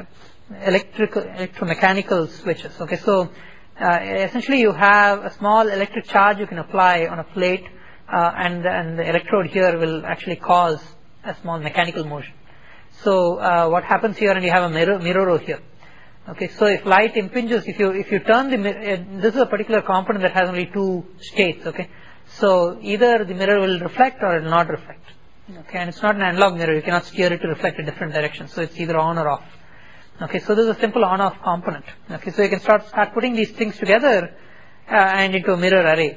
S2: electrical electromechanical switches. Okay, so uh, essentially you have a small electric charge you can apply on a plate, uh, and and the electrode here will actually cause a small mechanical motion. So uh, what happens here, and you have a mirror mirror here. Okay, so if light impinges, if you if you turn the uh, this is a particular component that has only two states. Okay. So either the mirror will reflect or it will not reflect. Okay, and it's not an analog mirror. You cannot steer it to reflect in different directions. So it's either on or off. Okay, so this is a simple on-off component. Okay, so you can start start putting these things together uh, and into a mirror array.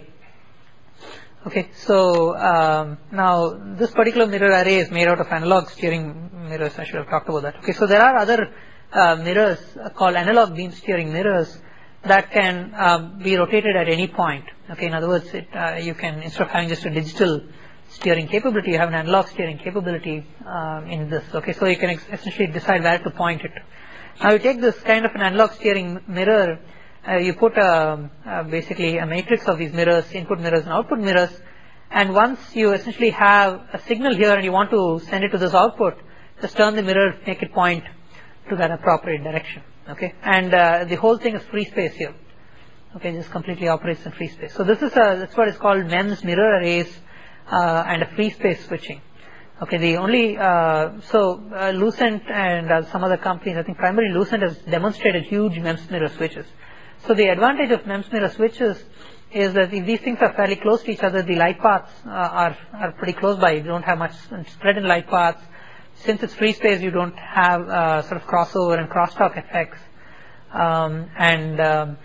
S2: Okay, so um, now this particular mirror array is made out of analog steering mirrors. I should have talked about that. Okay, so there are other uh, mirrors called analog beam steering mirrors that can uh, be rotated at any point. Okay, in other words, it, uh, you can, instead of having just a digital steering capability, you have an analog steering capability um, in this. Okay, so you can ex essentially decide where to point it. Now you take this kind of an analog steering mirror, uh, you put a, uh, basically a matrix of these mirrors, input mirrors and output mirrors, and once you essentially have a signal here and you want to send it to this output, just turn the mirror, make it point to that appropriate direction. Okay, and uh, the whole thing is free space here. Okay, just completely operates in free space. So this is a, that's what is called MEMS mirror arrays uh, and a free space switching. Okay, the only uh, so uh, Lucent and uh, some other companies, I think primarily Lucent has demonstrated huge MEMS mirror switches. So the advantage of MEMS mirror switches is that if these things are fairly close to each other, the light paths uh, are are pretty close by. You don't have much spread in light paths. Since it's free space, you don't have uh, sort of crossover and crosstalk effects, um, and um,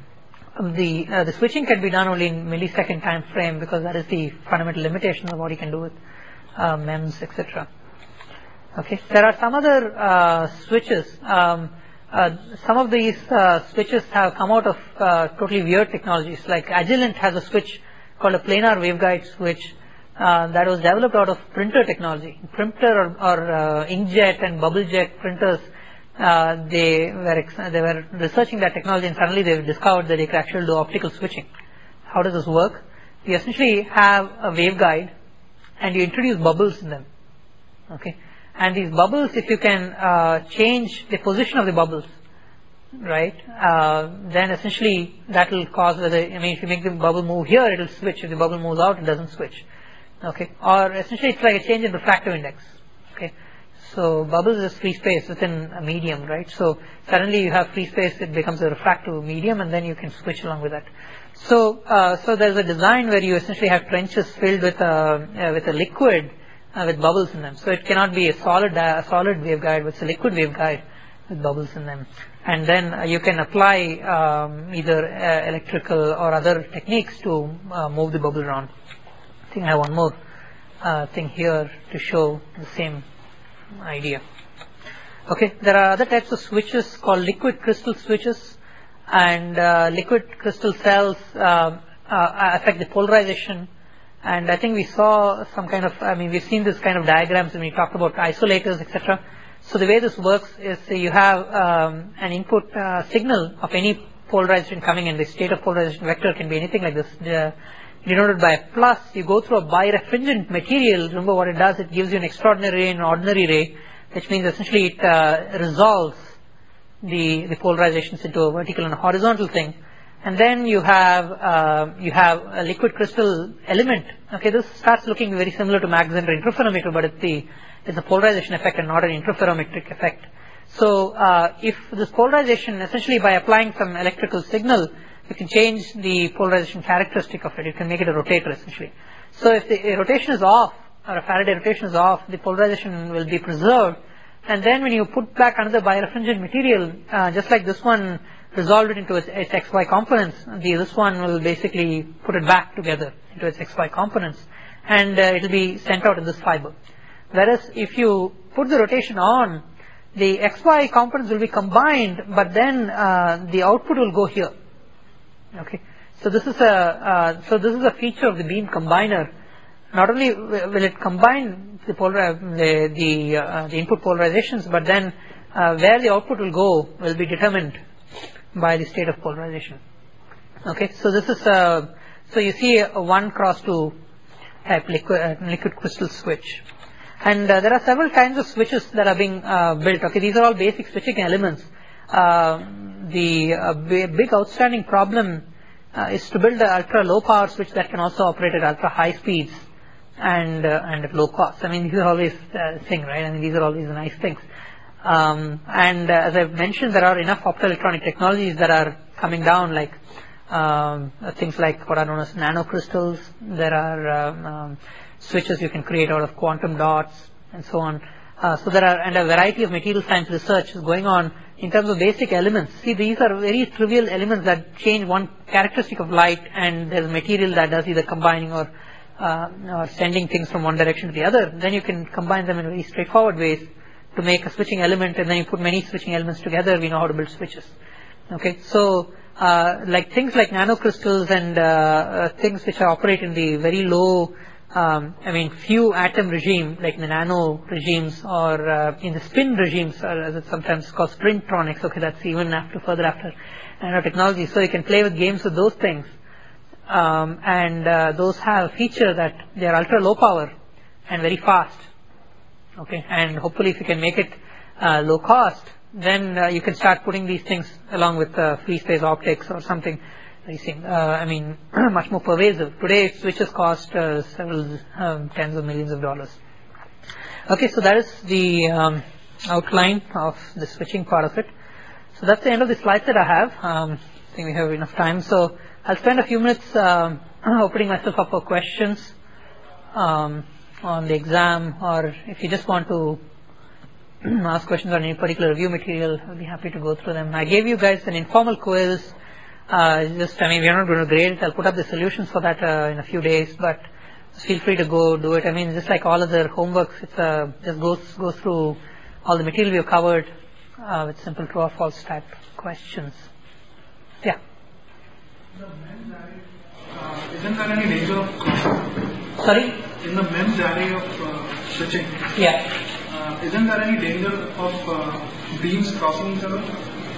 S2: the uh, the switching can be done only in millisecond time frame, because that is the fundamental limitation of what you can do with uh, MEMS, et cetera. Okay, there are some other uh, switches. Um, uh, some of these uh, switches have come out of uh, totally weird technologies. Like Agilent has a switch called a planar waveguide switch. Uh, that was developed out of printer technology. Printer or, or uh, inkjet and bubblejet printers, uh, they were ex they were researching that technology, and suddenly they discovered that they could actually do optical switching. How does this work? You essentially have a waveguide, and you introduce bubbles in them. Okay, and these bubbles, if you can uh, change the position of the bubbles, right, uh, then essentially that will cause whether, I mean, if you make the bubble move here, it will switch. If the bubble moves out, it doesn't switch. Okay, or essentially it's like a change in refractive index. Okay, so bubbles is free space within a medium, right? So suddenly you have free space, it becomes a refractive medium, and then you can switch along with that. So, uh, so there's a design where you essentially have trenches filled with a uh, with a liquid uh, with bubbles in them. So it cannot be a solid uh, a solid waveguide, but it's a liquid waveguide, with bubbles in them. And then uh, you can apply um, either uh, electrical or other techniques to uh, move the bubble around. I think I have one more uh, thing here to show the same idea. Okay, there are other types of switches called liquid crystal switches, and uh, liquid crystal cells uh, uh, affect the polarization. And I think we saw some kind of, I mean, we've seen this kind of diagrams when we talked about isolators, et cetera. So the way this works is you have um, an input uh, signal of any polarization coming in. The state of polarization vector can be anything like this, uh, denoted by a plus. You go through a birefringent material. Remember what it does? It gives you an extraordinary ray and an ordinary ray, which means essentially it uh, resolves the, the polarizations into a vertical and a horizontal thing. And then you have uh, you have a liquid crystal element. Okay, this starts looking very similar to Mach-Zehnder interferometer, but it's the it's a polarization effect and not an interferometric effect. So uh, if this polarization, essentially by applying some electrical signal, you can change the polarization characteristic of it. You can make it a rotator essentially. So if the rotation is off, or a Faraday rotation is off, the polarization will be preserved. And then when you put back another birefringent material, uh, just like this one resolved it into its, its X Y components, the, this one will basically put it back together into its X Y components, and uh, it will be sent out in this fiber. Whereas if you put the rotation on, the X Y components will be combined, but then uh, the output will go here. Okay, so this is a uh, so this is a feature of the beam combiner. Not only will it combine the polar the the, uh, the input polarizations, but then uh, where the output will go will be determined by the state of polarization. Okay, so this is a so you see a one cross two type liquid uh, liquid crystal switch, and uh, there are several kinds of switches that are being uh, built. Okay, these are all basic switching elements. Uh, the uh, big outstanding problem uh, is to build an ultra low power switch that can also operate at ultra high speeds and uh, and at low cost. I mean, these are always a uh, thing, right? I mean, these are always nice things. Um, and uh, as I've mentioned, there are enough optoelectronic technologies that are coming down, like um, things like what are known as nanocrystals. There are um, um, switches you can create out of quantum dots and so on. Uh, so there are, and a variety of material science research is going on in terms of basic elements. See, these are very trivial elements that change one characteristic of light, and there's material that does either combining or uh, or sending things from one direction to the other. Then you can combine them in very straightforward ways to make a switching element, and then you put many switching elements together. We know how to build switches. Okay, so uh, like things like nanocrystals and uh, uh, things which are operate in the very low, um, I mean, few atom regime, like the nano regimes, or uh, in the spin regimes, or as it's sometimes called spintronics. Okay, that's even after further after nanotechnology. So you can play with games with those things, um, and uh, those have a feature that they are ultra low power and very fast. Okay, and hopefully if you can make it uh, low cost, then uh, you can start putting these things along with uh, free space optics or something. You see, uh, I mean, much more pervasive. Today, switches cost uh, several um, tens of millions of dollars. Okay, so that is the um, outline of the switching part of it. So that's the end of the slides that I have. Um, I think we have enough time. So I'll spend a few minutes um, opening myself up for questions Um, on the exam, or if you just want to ask questions on any particular review material, I'll be happy to go through them. I gave you guys an informal quiz. Uh, just, I mean, we're not going to grade it. I'll put up the solutions for that uh, in a few days, but feel free to go do it. I mean, just like all other homeworks, it's uh, just goes goes through all the material we've covered uh, with simple true or false type questions. Yeah.
S3: The MEMS array, uh, isn't there any danger of
S2: Sorry?
S3: in the MEMS array of uh, switching?
S2: Yeah.
S3: Uh, isn't there any danger of uh, beams crossing each other?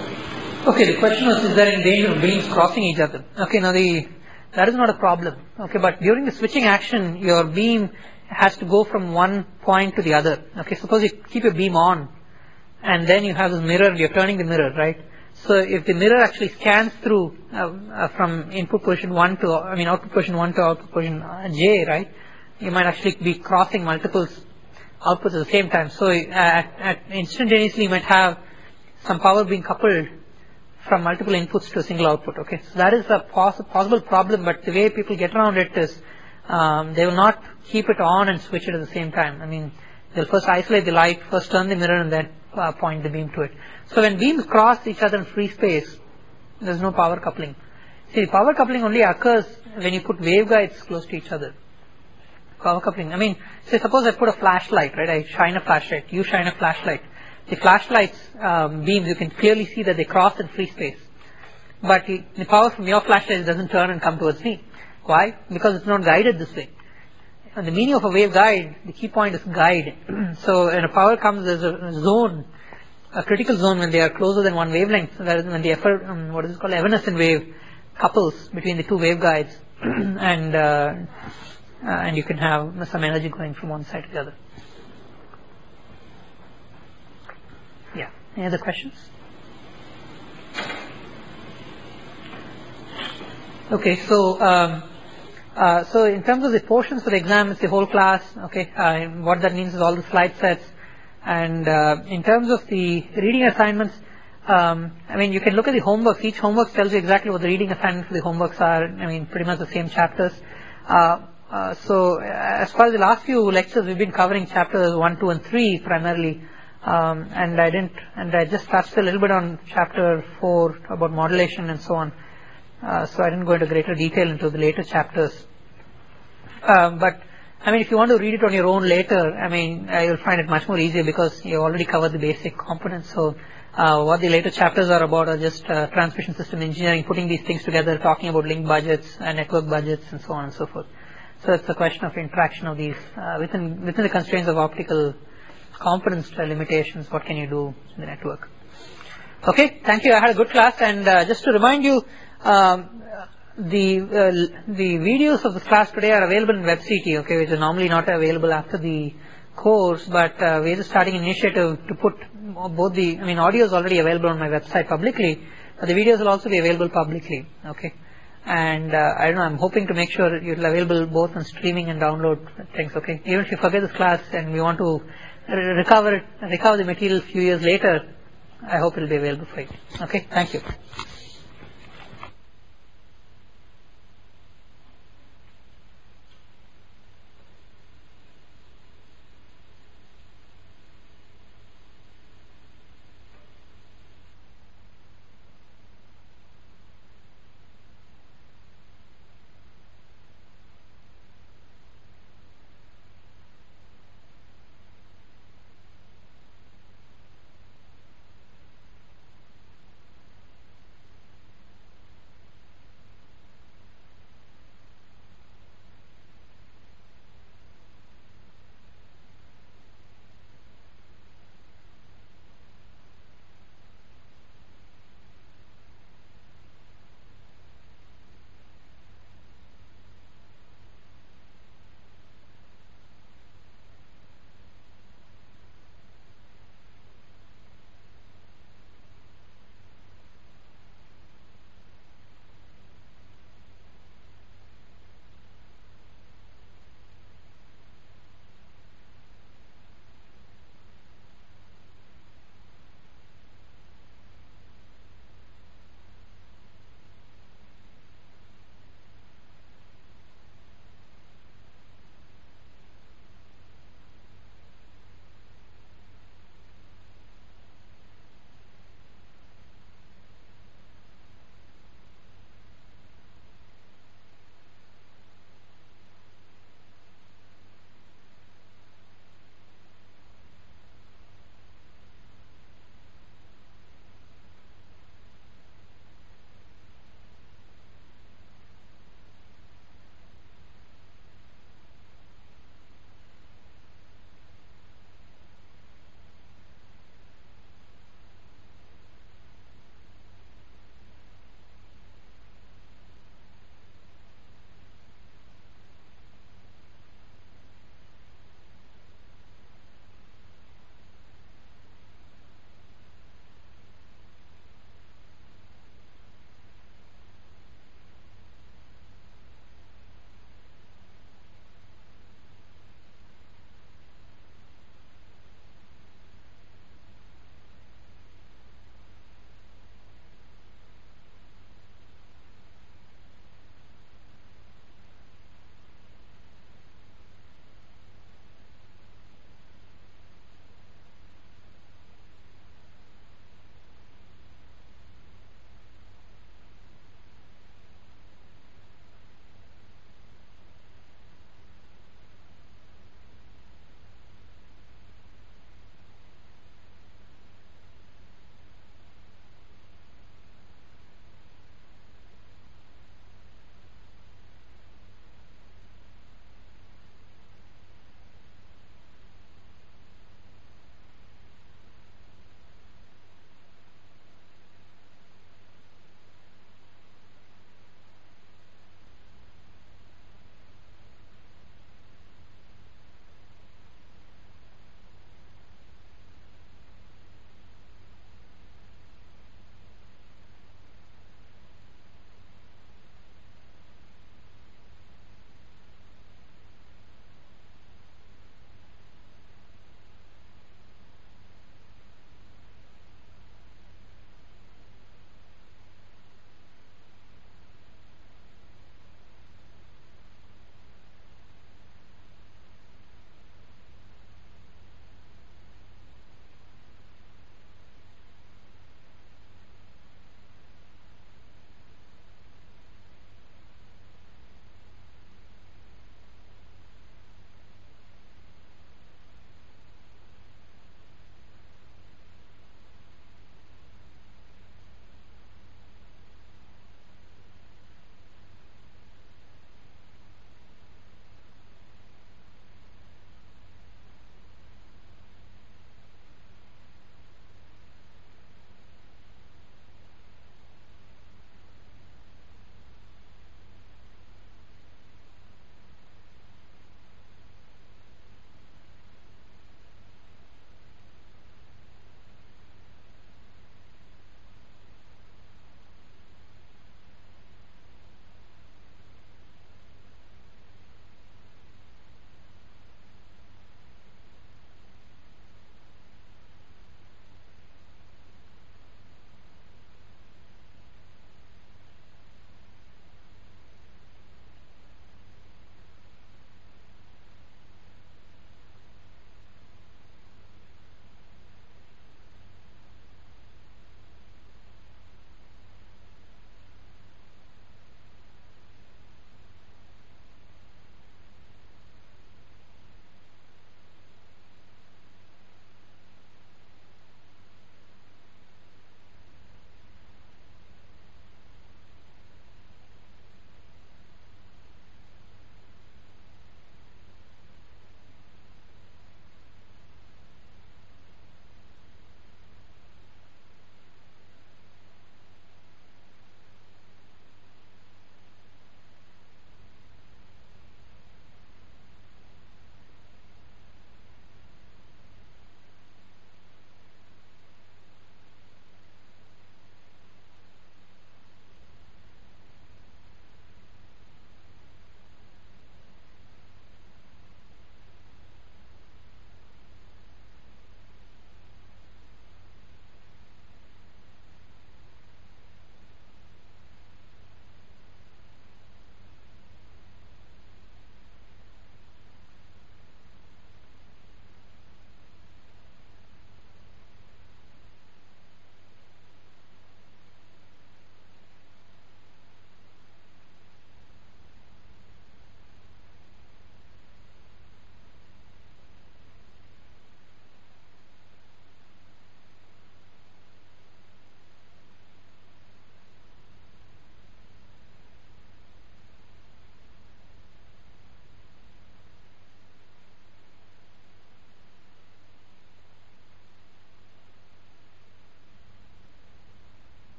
S2: Okay, the question was, is there any danger of beams crossing each other? Okay, now the that is not a problem. Okay, but during the switching action, your beam has to go from one point to the other. Okay, suppose you keep your beam on, and then you have this mirror, you're turning the mirror, right? So if the mirror actually scans through uh, uh, from input position one to, I mean, output position one to output position uh, J, right? You might actually be crossing multiple outputs at the same time. So uh, at, at instantaneously you might have some power being coupled from multiple inputs to a single output. Okay, so that is a poss possible problem, but the way people get around it is um, they will not keep it on and switch it at the same time. I mean, they'll first isolate the light, first turn the mirror, and then uh, point the beam to it. So when beams cross each other in free space, there's no power coupling. See, power coupling only occurs when you put waveguides close to each other. Power coupling, I mean, say suppose I put a flashlight, right? I shine a flashlight, you shine a flashlight. The flashlight's um, beams, you can clearly see that they cross in free space. But the, the power from your flashlight doesn't turn and come towards me. Why? Because it's not guided this way. And the meaning of a waveguide, the key point is guide. So when a power comes, there's a zone, a critical zone when they are closer than one wavelength, whereas when the effort, um, what is it called, evanescent wave couples between the two waveguides, and uh, uh, and you can have some energy going from one side to the other. Yeah. Any other questions? Okay. So. Um, Uh, so in terms of the portions for the exam, it's the whole class. Okay, uh, what that means is all the slide sets. And uh, in terms of the reading assignments, um, I mean, you can look at the homeworks. Each homework tells you exactly what the reading assignments for the homeworks are. I mean, pretty much the same chapters. Uh, uh, so as far as the last few lectures, we've been covering chapters one, two, and three primarily. Um, and I didn't, and I just touched a little bit on chapter four about modulation and so on. Uh, so I didn't go into greater detail into the later chapters. Um, but I mean, if you want to read it on your own later, I mean, uh, you'll find it much more easier because you already covered the basic components. So uh, what the later chapters are about are just uh, transmission system engineering, putting these things together, talking about link budgets and network budgets and so on and so forth. So it's a question of interaction of these uh, within within the constraints of optical competence limitations. What can you do in the network? Okay, thank you. I had a good class, and uh, just to remind you. Um, the uh, the videos of this class today are available in WebCT, okay, which is normally not available after the course, but uh, we're just starting an initiative to put both the, I mean, audio is already available on my website publicly, but the videos will also be available publicly, okay, and uh, I don't know, I'm hoping to make sure you'll available both on streaming and download things, okay, even if you forget this class and we want to re recover it, recover the material a few years later, I hope it will be available for you, okay, thank you.